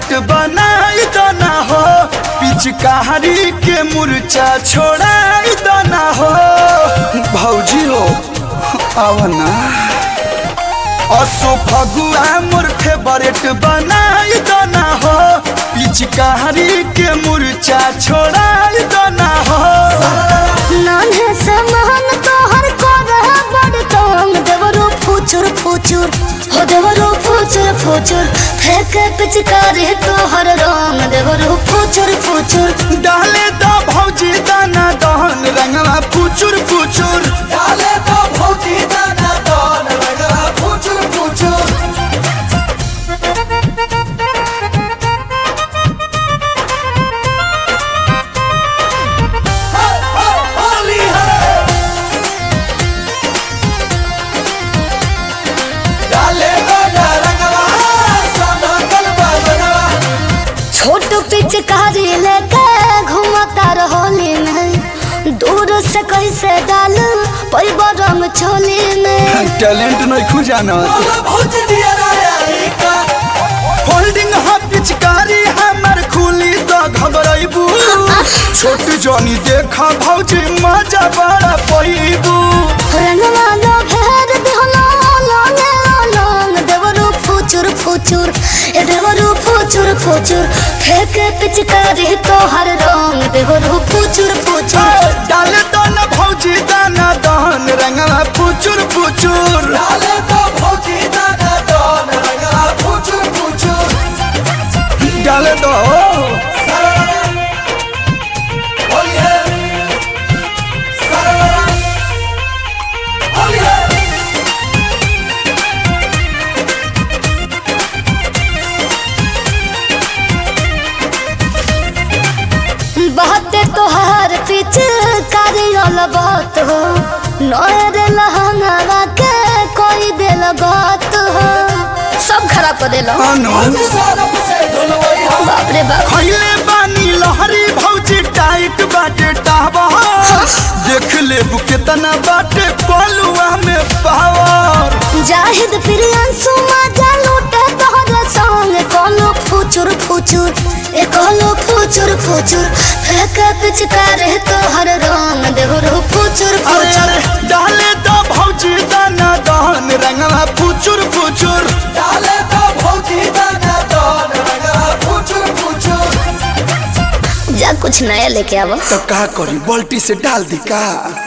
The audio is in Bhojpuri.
फेवरेट बनाई दना हो, पिचकारी के मुर्चा छोड़ाई दना हो। भौजी हो आवना, असो फगुआ मोर फेवरेट बनाई दना हो, पिचकारी के मुर्चा छोड़ाई दना हो। नान्हे समान तोहर कोरह बड़ तंग देवरो फुचुर फुचुर हो देवरो फुचुर फुचुर फेंक पिचकारी तोहर रंग देवरो फुचुर फुचुर। डाले दो भौजी दाना दहन रंगवा फुचुर फुचुर, डाले तो भौजी दाना दान रंगवा फुचुर फुचुर। होली है डाले तो रंगवा सादा गलबा रंगवा। छोट पिचकारी लेके घूमता रहोली में, दूर से कैसे डाल पैबो रंग छोली में। टैलेंट नहीं खुजाना, भौजी दिया राया का होल्डिंग हा पिचकारी हमर खुली तो घबराइबू। छोट जनी देखा भौजी मजा बड़ा पैबू। रंगवा लो भेद दिहलो लोने लोंग देवरो फुचुर फुचुर ए देवरो फुचुर फुचुर फेंक पिचकारी तोहर रंग देवरो फुचुर फुचुर। डाले तो न भौजी दाना दहन रंगवा फुचुर फुचुर, डाले तो भौजी दाना दान रंगवा फुचुर फुचुर। डाले दो होली है होली है बहते तोहर पिचकारी अलबत हो, नोर लहंगा के कोई दिल बात हो, सब खराब कर देलो। अनु सरफ से धुलवई हम बाप रे बाप खैले बानी लहरी भौजी टाइट बाटे टावा। देख ले कितना बाटे कोलुआ में पावर। जाहिद प्रियांशु मजा लूटे तोहर संग कोनो फुचुर फुचुर ए कोनो फुचुर फुचुर फेंक पिचकारी तोहर रंग देवरो फुचुर अरे फुचुर। अरे डाले तो भौजी दाना दहन रंगवा फुचुर फुचुर, डाले तो भौजी दाना दान रंगवा फुचुर फुचुर। जा कुछ नया लेके आवो। तो का करी बाल्टी से डाल दी का।